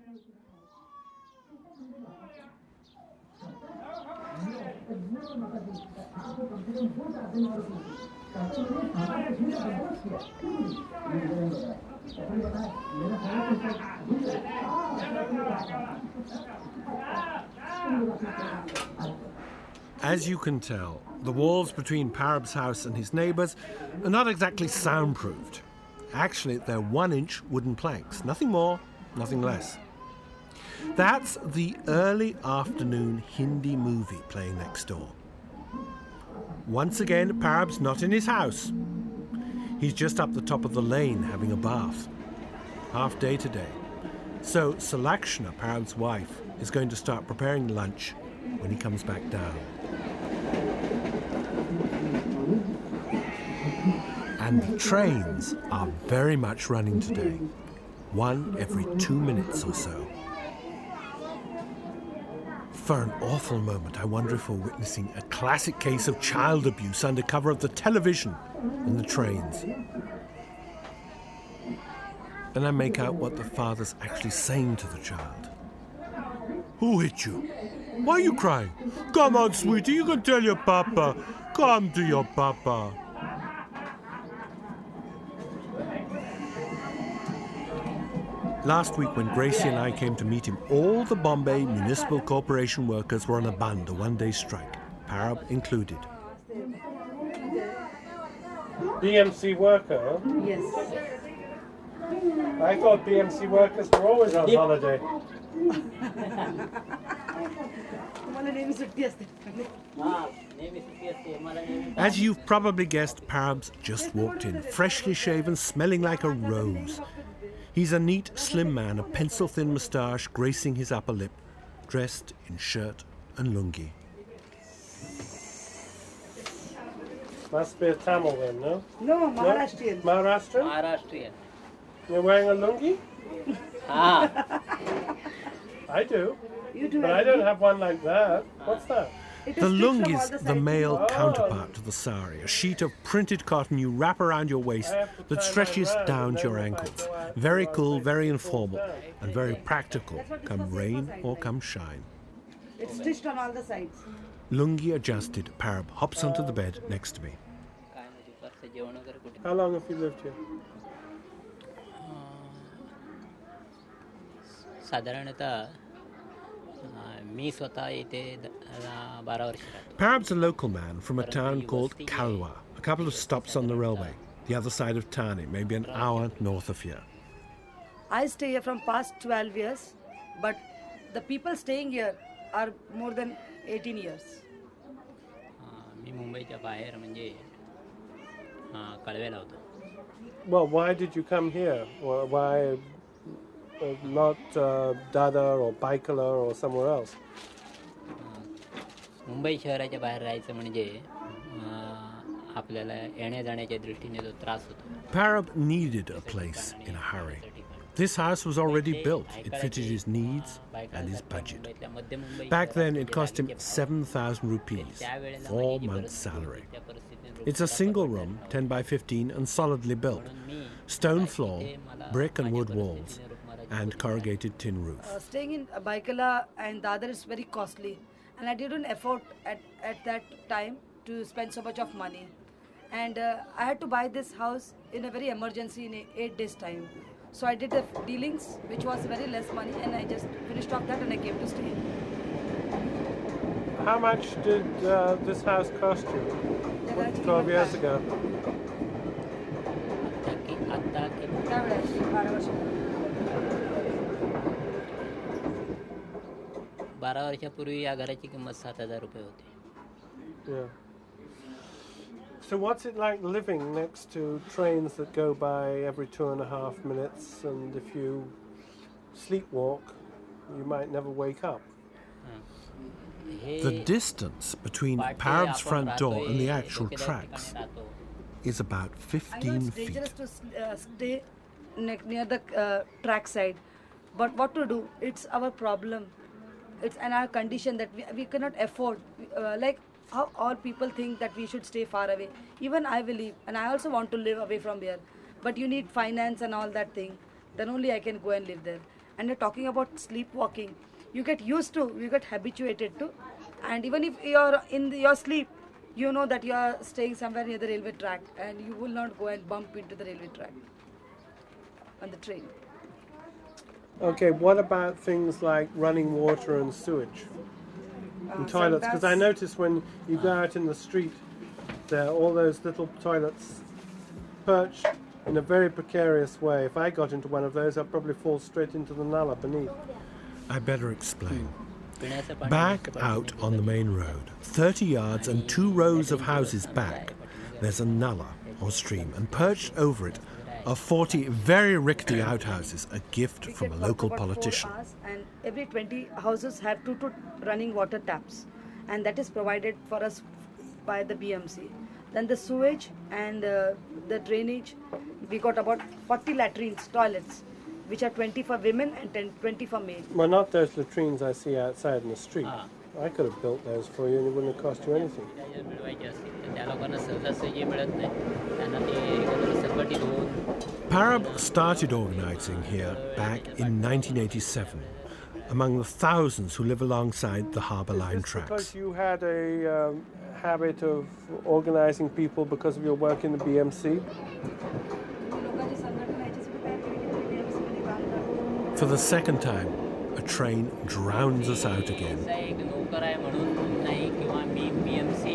As you can tell, the walls between Parab's house and his neighbours are not exactly soundproofed. Actually, they're 1-inch wooden planks, nothing more, nothing less. That's the early afternoon Hindi movie playing next door. Once again, Parab's not in his house. He's just up the top of the lane having a bath. Half day today. So Salakshana, Parab's wife, is going to start preparing lunch when he comes back down. And the trains are very much running today. One every 2 minutes or so. For an awful moment, I wonder if we're witnessing a classic case of child abuse under cover of the television and the trains. Then I make out what the father's actually saying to the child. Who hit you? Why are you crying? Come on, sweetie, you can tell your papa. Come to your papa. Last week, when Gracie and I came to meet him, all the Bombay Municipal Corporation workers were on a band, a one-day strike, Parab included. BMC worker? Yes. I thought BMC workers were always on holiday. As you've probably guessed, Parab's just walked in, freshly shaven, smelling like a rose. He's a neat, slim man, a pencil-thin moustache gracing his upper lip, dressed in shirt and lungi. Must be a Tamil then, no? No, Maharashtrian. No? Maharashtrian? Maharashtrian. You're wearing a lungi? Ah. I do. You do. But I don't have one like that. What's that? The lungi is the male counterpart to the sari, a sheet of printed cotton you wrap around your waist that stretches down to your ankles. Very cool, very informal, and very practical, come rain or come shine. It's stitched on all the sides. Lungi adjusted, Parab hops onto the bed next to me. How long have you lived here? साधारणतः मी स्वतः इथे 12 वर्ष राहतो. Parab's a local man from a town called Kalwa, a couple of stops on the railway, the other side of Thane, maybe an hour north of here. I stay here from past 12 years, but the people staying here are more than 18 years. मी मुंबईच्या बाहेर म्हणजे कळवेला होतो. Well, why did you come here? Why not Dadar or Baikala or somewhere else? Mumbai शहराच्या बाहेर राहायचं म्हणजे आपल्याला येण्या-जाण्याच्या दृष्टीने जो त्रास होतो. Parab needed a place in a hurry. This house was already built. It fitted his needs and his budget. Back then, it cost him 7,000 rupees, 4 months' salary. It's a single room, 10 by 15, and solidly built. Stone floor, brick and wood walls, and corrugated tin roof. Staying in Baikala and Dadar is very costly, and I didn't afford at that time to spend so much of money. And I had to buy this house in a very emergency in 8 days' time. So I did the dealings, which was very less money, and I just finished off that and I came to stay. How much did this house cost you 12 years ago? 12 वर्षापूर्वी या घराची किंमत 7,000 रुपये होती. Yeah. So what's it like living next to trains that go by every 2.5 minutes, and if you sleepwalk, you might never wake up? The distance between Parab's front door and the actual tracks is about 15 I know it's feet. dangerous to stay near the track side, but what to do? It's our problem. It's in our condition that we cannot afford. Like how all people think that we should stay far away. Even I believe, and I also want to live away from here. But you need finance and all that thing. Then only I can go and live there. And you're talking about sleepwalking. You get used to, you get habituated to, and even if you're in your sleep, you know that you are staying somewhere near the railway track, and you will not go and bump into the railway track on the train. Okay, what about things like running water and sewage and toilets? Because I Sometimes- notice when you go out in the street, there are all those little toilets perched in a very precarious way. If I got into one of those, I'd probably fall straight into the nala beneath. I better explain. पिण्याचं पाणी Back out on the main road, 30 yards and 2 rows of houses back, there's a nala or stream, and perched over it are 40 very rickety outhouses, a gift We from a get work local about 4 politician. hours, and every 20 houses have 2 running water taps, and that is provided for us by the BMC. Then the sewage and the drainage, we got about 40 latrines, toilets, which are 20 for women and 20 for men. Well, not those latrines I see outside in the street. Ah. I could have built those for you and it wouldn't have cost you anything. जर मिळवायची असतील तर त्या लोकांना सहजासहजी मिळत नाही त्यांना ते एकत्र संघटित होऊन Parab started organising here back in 1987, among the thousands who live alongside the Harbour Line Is this because tracks. you had a habit of organising people because of your work in the BMC? For the second time, a train drowns us out again. असा एक नोकर आहे म्हणून नाही किंवा मी BMC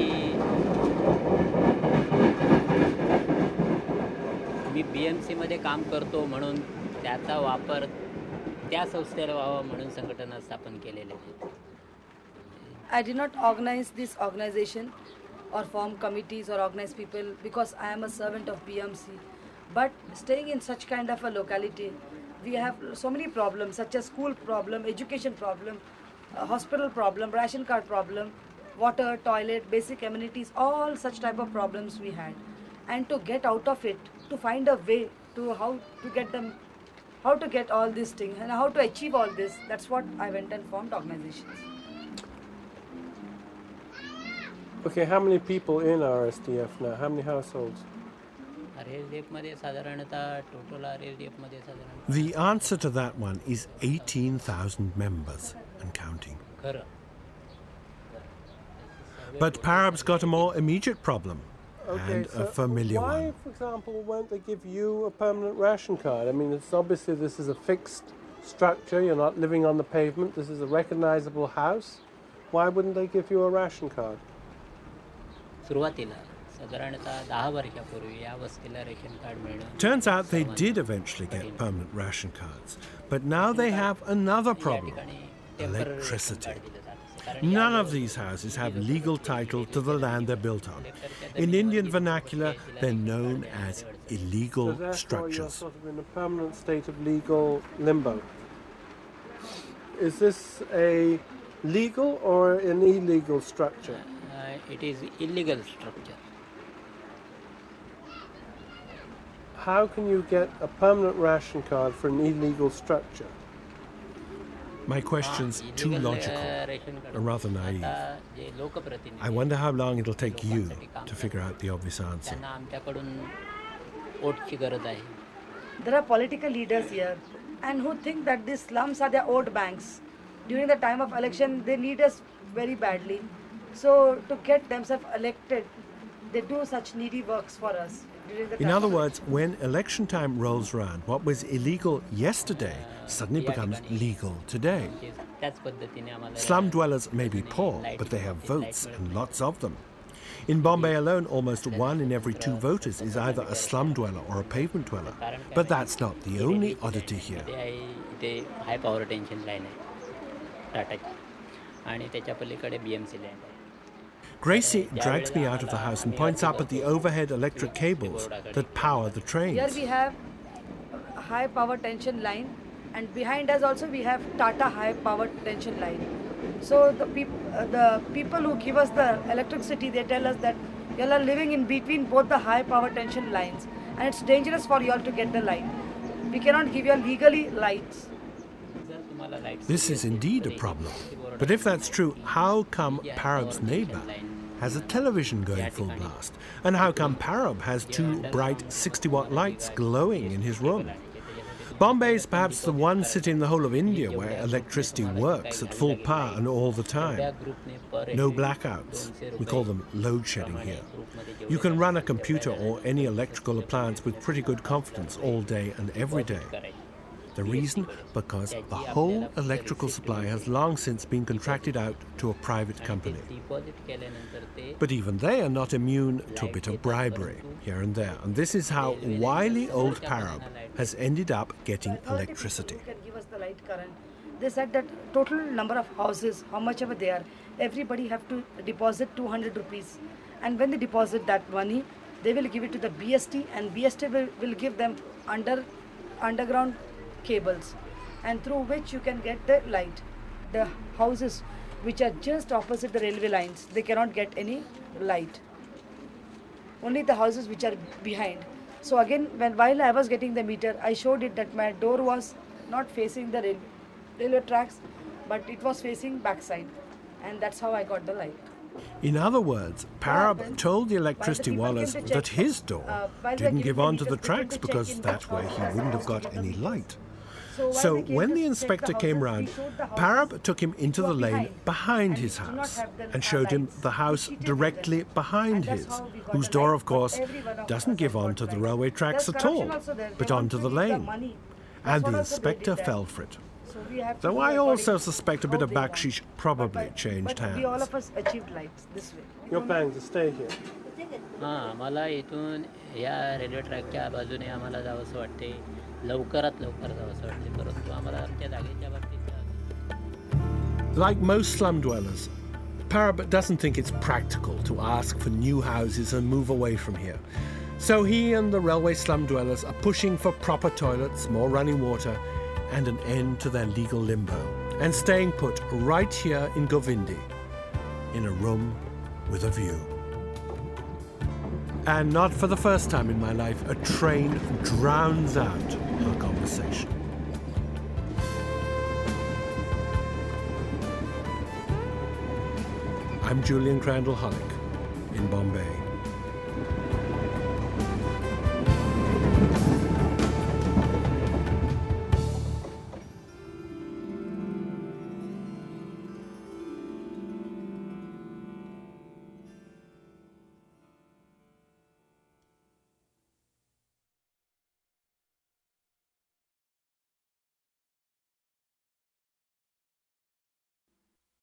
मी BMC मध्ये काम करतो म्हणून त्याचा वापर त्या संस्थेला व्हावा म्हणून संघटना स्थापन केलेले आहे. I did not organize this organization or form committees or organize people because I am a servant of BMC. But staying in such kind of a locality, we have so many problems such as school problem, education problem, hospital problem, ration card problem, water, toilet, basic amenities, all such type of problems we had. And to get out of it, to find a way to how to get all these things and how to achieve all this, that's what I went and formed organizations. Okay, how many people in RSDF now? How many households? RSDF मध्ये साधारणतः total RSDF मध्ये साधारण The answer to that one is 18,000 members and counting. खरं But Parab's got a more immediate problem, Okay, and so a familiar why, one. for example, won't they give you a permanent ration card? I mean, it's obviously this is a fixed structure. You're not living on the pavement. This is a recognizable house. Why wouldn't they give you a ration card? सुरुवातीला साधारणतः 10 वर्षापूर्वी या वस्तीला ration card मिळणं Turns out they did eventually get permanent ration cards, but now they have another या problem: ठिकाणी temporary electricity. Ration card दिलं जातं. कारण या None of these houses have legal title to the land they're built on. In Indian vernacular, they're known as illegal So therefore, you're structures. sort of in a permanent state of legal limbo. Is this a legal or an illegal structure? it is illegal structure. How can you get a permanent ration card for an illegal structure? My question's too Illegal, logical ration card. and rather naive. आता जे लोकप्रतिनिधी I wonder how long it'll take you to figure out the obvious answer. त्यांना आमच्याकडून वोटची गरज आहे. There are political leaders here and who think that these slums are their old banks. During the time of election, they need us very badly. So to get themselves elected, they do such needy works for us. During the In time other of words, when election time rolls around, what was illegal yesterday suddenly becomes legal today. त्याच पद्धतीने आम्हाला Slum dwellers may be poor, but they have votes and lots of them. In Bombay alone, almost 1 in every 2 voters is either a slum dweller or a pavement dweller. But that's not the only oddity here. इथे high power tension line आहे टाटाची आणि त्याच्या पलीकडे BMC line आहे. Gracie drags me out of the house and points up at the overhead electric cables that power the Here trains. we have high power tension line, and behind us also we have Tata high power tension line. So the people who give us the electricity, they tell us that you all are living in between both the high power tension lines, and it's dangerous for you all to get the light. We cannot give you all legally lights. जर तुम्हाला lights This is indeed a problem. But if that's true, how come Parab's neighbour has a television going full blast? And how come Parab has 2 bright 60-watt lights glowing in his room? Bombay is perhaps the one city in the whole of India where electricity works at full power and all the time. No blackouts. We call them load shedding here. You can run a computer or any electrical appliance with pretty good confidence all day and every day. The reason? Because the whole electrical supply has long since been contracted out to a private company. But even they are not immune to a bit of bribery here and there. And this is how wily old Parab has ended up getting electricity. Can give us the light current. They said that total number of houses, how much ever they are, everybody have to deposit 200 rupees. And when they deposit that money, they will give it to the BST, and BST will give them underground cables, and through which you can get the light. The houses which are just opposite the railway lines, they cannot get any light. Only the houses which are behind. So again, while I was getting the meter, I showed it that my door was not facing the railway tracks, but it was facing backside, and that's how I got the light. In other words, Parab told the electricity wallahs that his door didn't give on to the tracks because that way he wouldn't have got any light. So when the inspector came round, Parab took him into the lane behind his house and showed him the house directly behind his, whose door, of course, doesn't give on to the railway tracks at all, but onto the lane. And the inspector fell for it. Though I also suspect a bit of bakshish probably changed hands. We all of us achieved lights this way. You're planning to stay here? आम्हाला इथून या railway ट्रॅकच्या बाजूने आम्हाला जावंसं वाटते, लवकरात लवकर जावंसं वाटते, परंतु आम्हाला आमच्या जागेच्या बाबतीत. Like most slum dwellers, Parab doesn't think it's practical to ask for new houses and move away from here. So he and the railway slum dwellers are pushing for proper toilets, more running water, and an end to their legal limbo, and staying put right here in Govindi, in a room with a view. And not for the first time in my life, a train drowns out our conversation. I'm Julian Crandall Hollick in Bombay.